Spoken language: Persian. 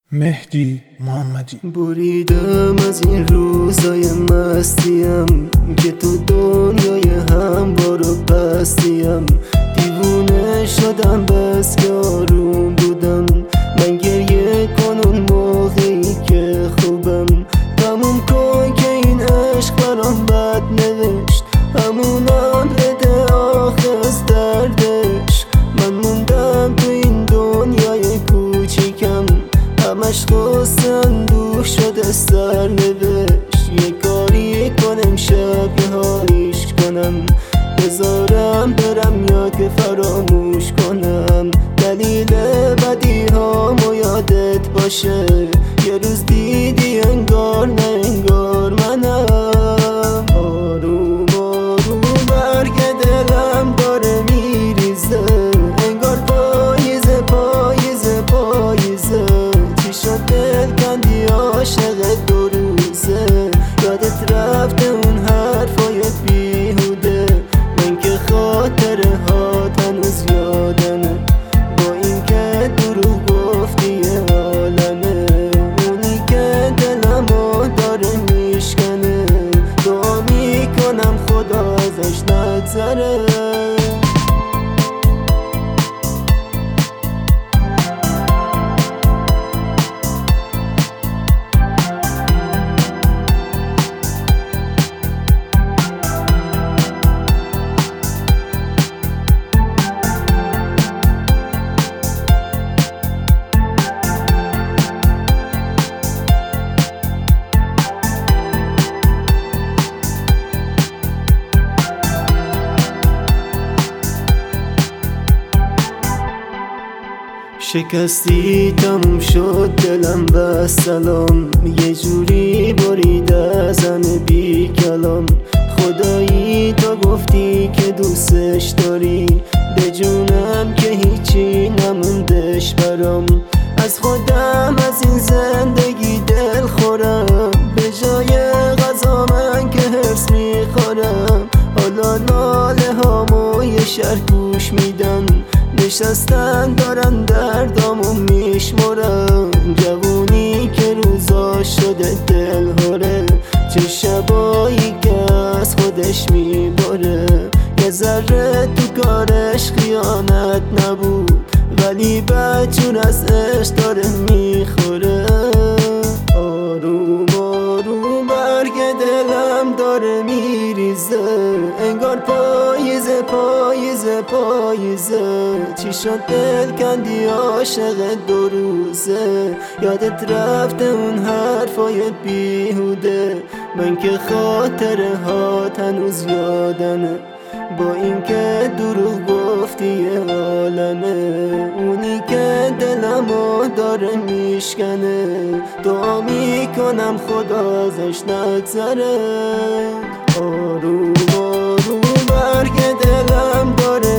مهدی محمدی. بریدم از این روزای مستیم که تو دنیای هموار و پستیم. دیوونه شدم بس که آروم بودم، من گریه کنون موقعی که خوبم. تموم کن که این عشق برام بد نوشت، همونم بده آخه از دردش. من موندم تو این دنیای کوچیکم، همش قصه اندوه شده سر نوشت. یه کاری کنم شب یه حالیش کنم، بذارم برم یا که فراموش کنم. دلیل بدی هامو یادت باشه، یه روز دیدی انگار نه انگار منم. آروم آروم برگ دلم داره میریزه، انگار پاییزه پاییزه پاییزه. چی شد دل کندی عاشق دو روزه، یادت رفته اون حرفای بیهوده. من که خاطره ها هنوز یادمه، با این که دروغ گفتی یه عالمه. اونی که دلمو داره میشکنه، دعا میکنم خدا ازش نگذره. شکستی تموم شد دلم و سلام، یه جوری برید ازم بی کلام. خدایی تا گفتی که دوستش داری، به جونم که هیچی نموندش برام. از خودم از این زندگی دل خورم، به جای غذا من که هرس میخورم. حالا ناله هامو یه شهر گوش میدن، نشستن دارن دردامو میشمرن. جوونی که روزا شده دل هره، چه شبایی که از خودش میباره. یه ذره تو کارش خیانت نبود، ولی بدجور از عشق داره میخوره. آروم آروم برگ دلم داره میریزه، انگار پاییزه پاییزه پاییزه. چی شد دل کندی عاشق دو روزه، یادت رفته اون حرفای بیهوده. من که خاطره ها هنوز یادمه، با این که دروغ گفتی یه عالمه. اونی که دلمو داره میشکنه، دعا میکنم خدا ازش نگذره. آروم آروم برگ دلم داره